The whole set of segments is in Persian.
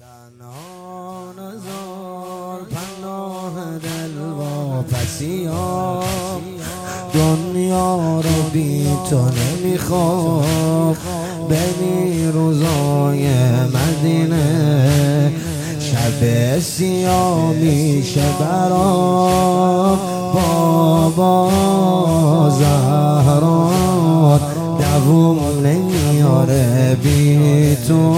تنها نزار پناه دل واپسیام، دنیا رو بی تو نمیخوام. ببین روزای مدینه شب سیاه میشه برام. بابا زهرا دووم نمیاره بی تو،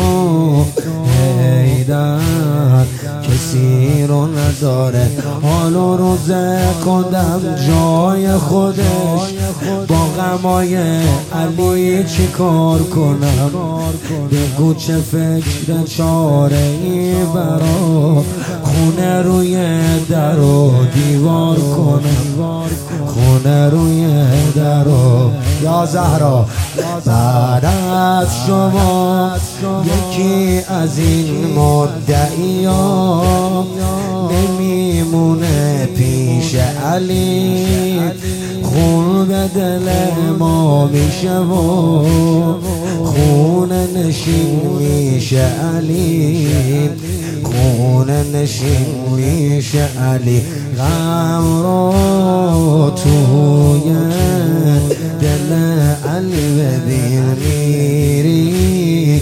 حیدر کسی رو نداره. حال و روز کندم جای خودش، با غمای علی چی کار کنم؟ بگو چه فکر چاره ای برا خونه روی در و دیوار کنم، خونه روی در و یا زهرا. بعد از شما یکی از این مدعیان نمیمونه پیش علی، خون به دل ما میشه و خون نشین میشه علی، خون نشین میشه علی. غم رو توی دل علی ببین میری،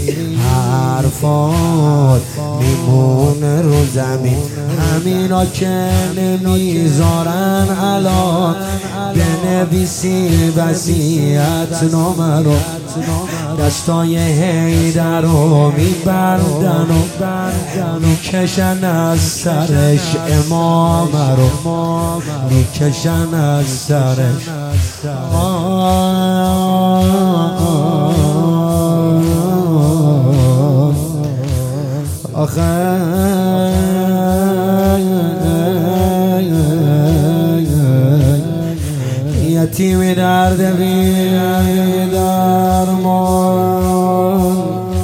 حرفات میمونه رو زمین. همینا که نمیذارن الان بنویسی وصیت نامه رو، دستای حیدر رو میبندن و میکشن از سرش امامه رو، میکشن از سرش. آخه یتیمی درد بی درمان،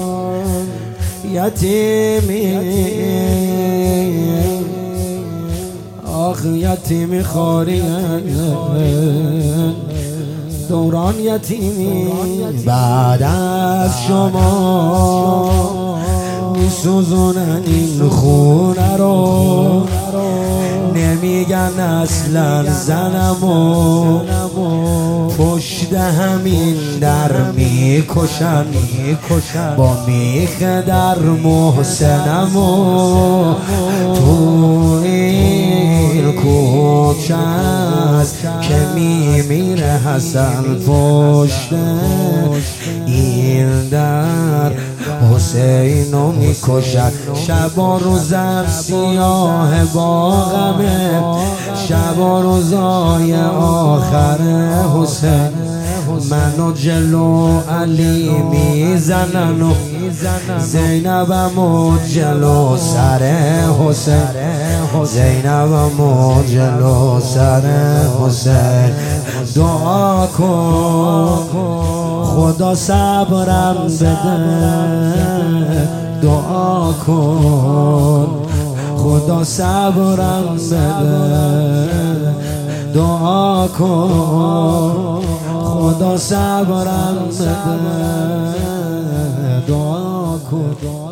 یتیمی آخ یتیمی خاری دوران یتیمی. بعد از شما میسوزونن این خونه رو، نمیگن اصلا زنمو پشت همین در میکشن، با میخ در محسنمو تو این کوچه است که میمیره حسن پشت این در حسینو میکشد. شب و روزم سیاه با غمه، شب و روزای آخر حسین منو جلو علی میزنن و زینبمو جلو سر حسین، زینبمو جلو سر حسین. دعا کن خدا صبرم بده، دعا کن خدا صبرم بده، دعا کن خدا صبرم بده، دعا کن.